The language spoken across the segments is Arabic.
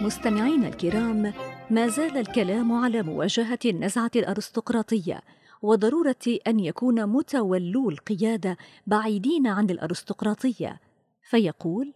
مستمعين الكرام، ما زال الكلام على مواجهة النزعة الأرستقراطية وضرورة أن يكون متولو القيادة بعيدين عن الأرستقراطية. فيقول: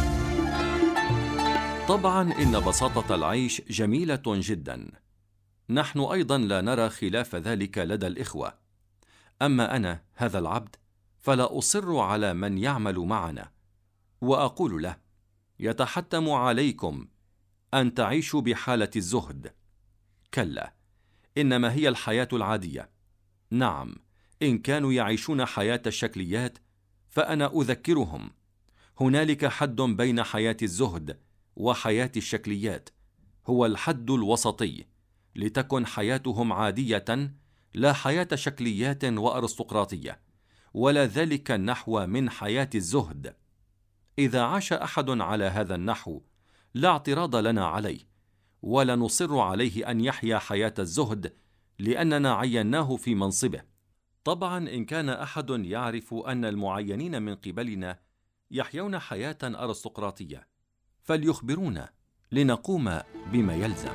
طبعا إن بساطة العيش جميلة جدا، نحن أيضا لا نرى خلاف ذلك لدى الإخوة. أما أنا هذا العبد فلا أصر على من يعمل معنا، وأقول له: يتحتم عليكم أن تعيشوا بحالة الزهد. كلا، إنما هي الحياة العادية. نعم، إن كانوا يعيشون حياة الشكليات فأنا أذكرهم هنالك حد بين حياة الزهد وحياة الشكليات، هو الحد الوسطي، لتكن حياتهم عادية، لا حياة شكليات وأرستقراطية، ولا ذلك النحو من حياة الزهد. إذا عاش أحد على هذا النحو لا اعتراض لنا عليه، ولا نصر عليه أن يحيا حياة الزهد لأننا عيناه في منصبه. طبعا إن كان أحد يعرف أن المعينين من قبلنا يحيون حياة أرستقراطية فليخبرونا لنقوم بما يلزم.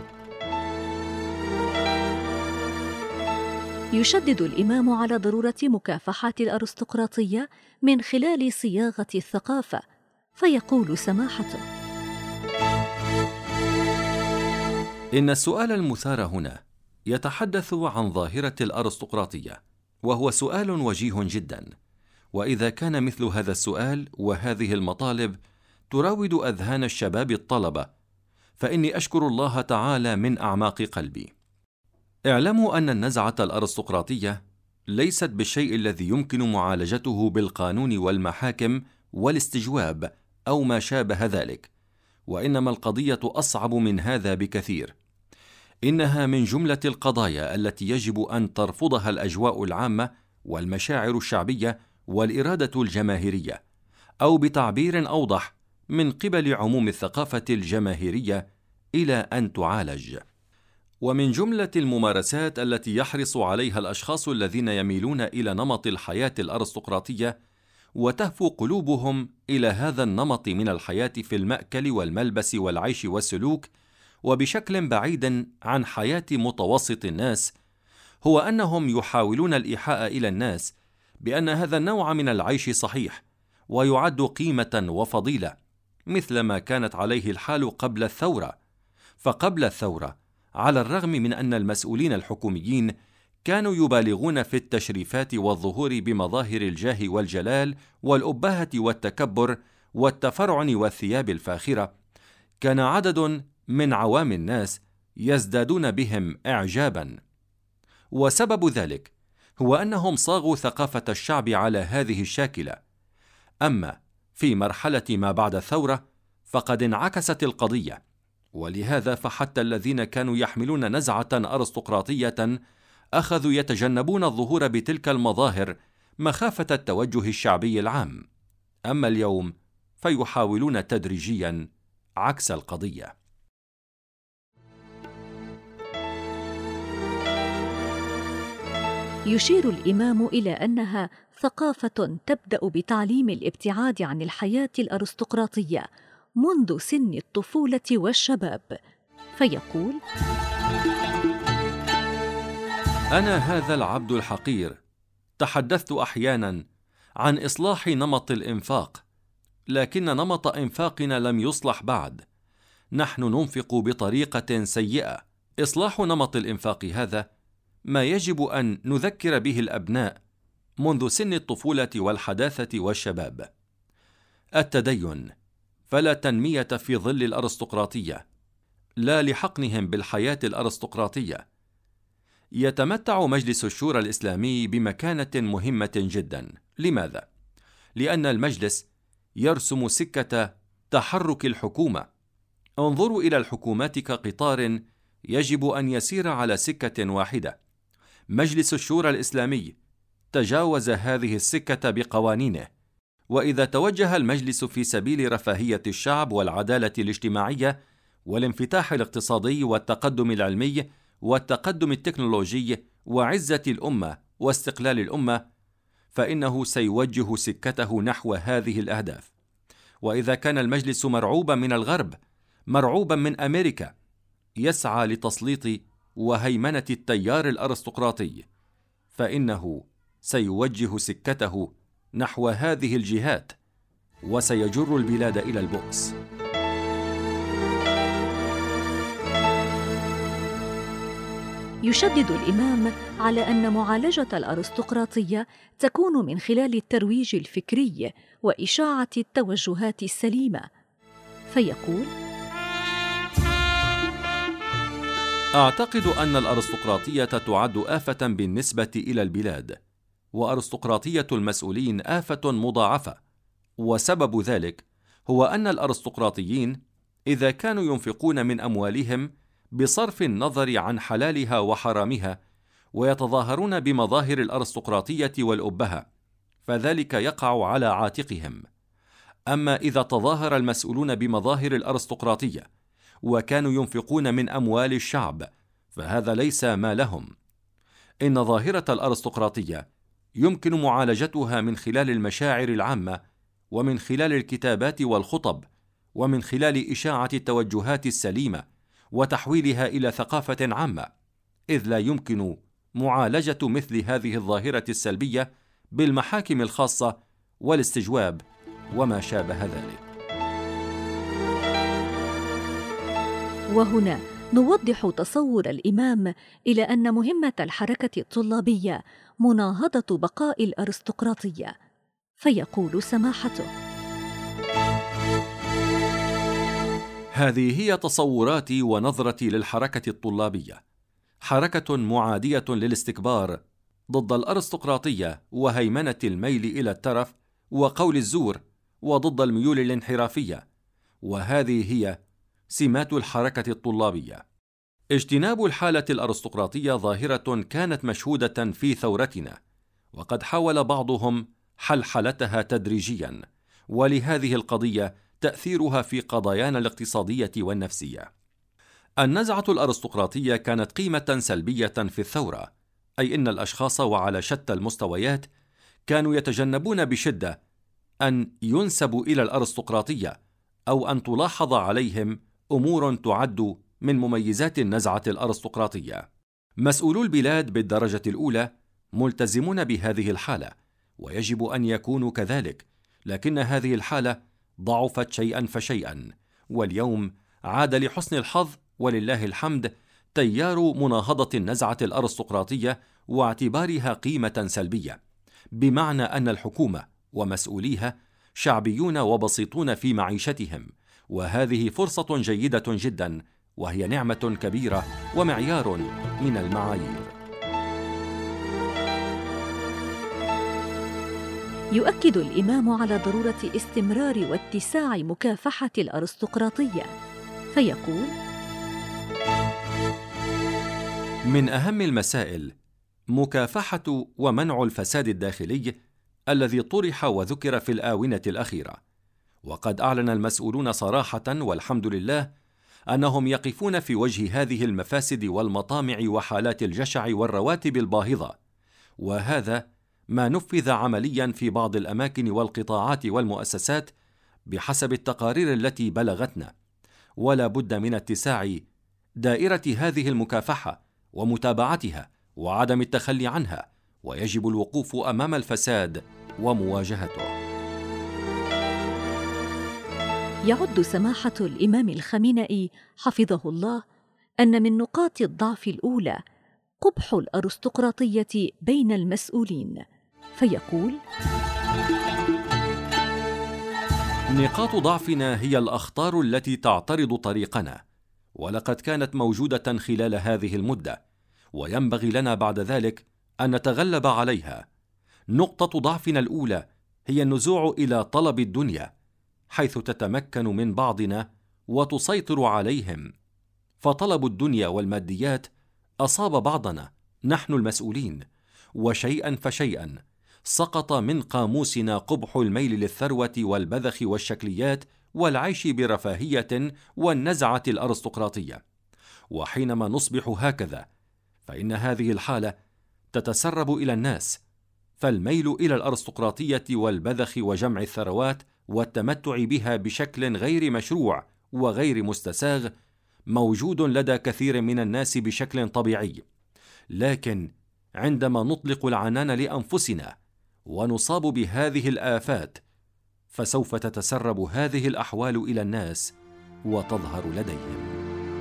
يشدد الإمام على ضرورة مكافحة الأرستقراطية من خلال صياغة الثقافة، فيقول سماحته: إن السؤال المثار هنا يتحدث عن ظاهرة الأرستقراطية، وهو سؤال وجيه جدا، وإذا كان مثل هذا السؤال وهذه المطالب تراود أذهان الشباب الطلبة، فإني أشكر الله تعالى من أعماق قلبي. اعلموا أن النزعة الأرستقراطية ليست بالشيء الذي يمكن معالجته بالقانون والمحاكم والاستجواب أو ما شابه ذلك، وإنما القضية أصعب من هذا بكثير. إنها من جملة القضايا التي يجب أن ترفضها الأجواء العامة والمشاعر الشعبية والإرادة الجماهيرية، أو بتعبير أوضح من قبل عموم الثقافة الجماهيرية، إلى أن تعالج. ومن جملة الممارسات التي يحرص عليها الأشخاص الذين يميلون إلى نمط الحياة الأرستقراطية وتهفو قلوبهم إلى هذا النمط من الحياة في المأكل والملبس والعيش والسلوك، وبشكل بعيد عن حياة متوسط الناس، هو أنهم يحاولون الإيحاء إلى الناس بأن هذا النوع من العيش صحيح ويعد قيمة وفضيلة، مثل ما كانت عليه الحال قبل الثورة. فقبل الثورة، على الرغم من أن المسؤولين الحكوميين كانوا يبالغون في التشريفات والظهور بمظاهر الجاه والجلال والأبهة والتكبر والتفرعن والثياب الفاخرة، كان عدد من عوام الناس يزدادون بهم إعجابا. وسبب ذلك هو أنهم صاغوا ثقافة الشعب على هذه الشاكلة. أما في مرحلة ما بعد الثورة فقد انعكست القضية، ولهذا فحتى الذين كانوا يحملون نزعة أرستقراطية أخذوا يتجنبون الظهور بتلك المظاهر مخافة التوجه الشعبي العام. أما اليوم فيحاولون تدريجيا عكس القضية. يشير الإمام إلى أنها ثقافة تبدأ بتعليم الابتعاد عن الحياة الأرستقراطية منذ سن الطفولة والشباب، فيقول: أنا هذا العبد الحقير تحدثت أحيانا عن إصلاح نمط الإنفاق، لكن نمط إنفاقنا لم يصلح بعد. نحن ننفق بطريقة سيئة. إصلاح نمط الإنفاق هذا ما يجب أن نذكر به الأبناء منذ سن الطفولة والحداثة والشباب. التدين، فلا تنمية في ظل الأرستقراطية، لا لحقنهم بالحياة الأرستقراطية. يتمتع مجلس الشورى الإسلامي بمكانة مهمة جدا. لماذا؟ لأن المجلس يرسم سكة تحرك الحكومة. انظروا إلى الحكومات كقطار يجب أن يسير على سكة واحدة. مجلس الشورى الإسلامي تجاوز هذه السكة بقوانينه، وإذا توجه المجلس في سبيل رفاهية الشعب والعدالة الاجتماعية والانفتاح الاقتصادي والتقدم العلمي والتقدم التكنولوجي وعزة الأمة واستقلال الأمة، فإنه سيوجه سكته نحو هذه الأهداف. وإذا كان المجلس مرعوبا من الغرب مرعوبا من أمريكا يسعى لتسليط وهيمنة التيار الأرستقراطي، فإنه سيوجه سكته نحو هذه الجهات وسيجر البلاد إلى البؤس. يشدد الإمام على أن معالجة الأرستقراطية تكون من خلال الترويج الفكري وإشاعة التوجهات السليمة، فيقول: أعتقد أن الأرستقراطية تعد آفة بالنسبة إلى البلاد، وأرستقراطية المسؤولين آفة مضاعفة، وسبب ذلك هو أن الأرستقراطيين إذا كانوا ينفقون من أموالهم بصرف النظر عن حلالها وحرامها ويتظاهرون بمظاهر الأرستقراطية والأبهة، فذلك يقع على عاتقهم. أما إذا تظاهر المسؤولون بمظاهر الأرستقراطية وكانوا ينفقون من أموال الشعب، فهذا ليس ما لهم. إن ظاهرة الأرستقراطية يمكن معالجتها من خلال المشاعر العامة، ومن خلال الكتابات والخطب، ومن خلال إشاعة التوجهات السليمة وتحويلها إلى ثقافة عامة، إذ لا يمكن معالجة مثل هذه الظاهرة السلبية بالمحاكم الخاصة والاستجواب وما شابه ذلك. وهنا نوضح تصور الإمام إلى أن مهمة الحركة الطلابية مناهضة بقاء الأرستقراطية، فيقول سماحته: هذه هي تصوراتي ونظرتي للحركة الطلابية، حركة معادية للاستكبار ضد الأرستقراطية وهيمنة الميل إلى الترف وقول الزور، وضد الميول الانحرافية، وهذه هي سمات الحركة الطلابية. اجتناب الحالة الأرستقراطية ظاهرة كانت مشهودة في ثورتنا، وقد حاول بعضهم حلحلتها تدريجيا، ولهذه القضية تأثيرها في قضايانا الاقتصادية والنفسية. النزعة الأرستقراطية كانت قيمة سلبية في الثورة، أي إن الأشخاص وعلى شتى المستويات كانوا يتجنبون بشدة أن ينسبوا إلى الأرستقراطية أو أن تلاحظ عليهم أمور تعد من مميزات النزعة الأرستقراطية. مسؤولو البلاد بالدرجة الأولى ملتزمون بهذه الحالة، ويجب أن يكونوا كذلك، لكن هذه الحالة ضعفت شيئا فشيئا، واليوم عاد لحسن الحظ ولله الحمد تيار مناهضة النزعة الأرستقراطية واعتبارها قيمة سلبية، بمعنى أن الحكومة ومسؤوليها شعبيون وبسيطون في معيشتهم، وهذه فرصة جيدة جدا، وهي نعمة كبيرة ومعيار من المعايير. يؤكد الإمام على ضرورة استمرار واتساع مكافحة الأرستقراطية، فيقول: من أهم المسائل مكافحة ومنع الفساد الداخلي الذي طرح وذكر في الآونة الأخيرة، وقد أعلن المسؤولون صراحة والحمد لله أنهم يقفون في وجه هذه المفاسد والمطامع وحالات الجشع والرواتب الباهظة، وهذا ما نفذ عمليا في بعض الأماكن والقطاعات والمؤسسات بحسب التقارير التي بلغتنا، ولا بد من اتساع دائرة هذه المكافحة ومتابعتها وعدم التخلي عنها، ويجب الوقوف أمام الفساد ومواجهته. يعد سماحة الإمام الخامنئي حفظه الله أن من نقاط الضعف الأولى قبح الأرستقراطية بين المسؤولين، فيقول: نقاط ضعفنا هي الأخطار التي تعترض طريقنا، ولقد كانت موجودة خلال هذه المدة، وينبغي لنا بعد ذلك أن نتغلب عليها. نقطة ضعفنا الأولى هي النزوع إلى طلب الدنيا، حيث تتمكن من بعضنا وتسيطر عليهم، فطلب الدنيا والماديات أصاب بعضنا نحن المسؤولين، وشيئا فشيئا سقط من قاموسنا قبح الميل للثروة والبذخ والشكليات والعيش برفاهية والنزعة الأرستقراطية. وحينما نصبح هكذا فإن هذه الحالة تتسرب إلى الناس، فالميل إلى الأرستقراطية والبذخ وجمع الثروات والتمتع بها بشكل غير مشروع وغير مستساغ موجود لدى كثير من الناس بشكل طبيعي، لكن عندما نطلق العنان لأنفسنا ونصاب بهذه الآفات فسوف تتسرب هذه الأحوال إلى الناس وتظهر لديهم.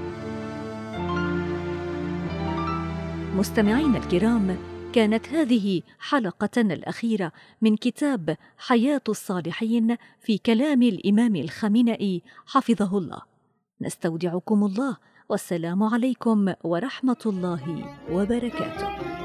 مستمعينا الكرام، كانت هذه حلقتنا الأخيرة من كتاب حياة الصالحين في كلام الإمام الخامنئي حفظه الله. نستودعكم الله، والسلام عليكم ورحمة الله وبركاته.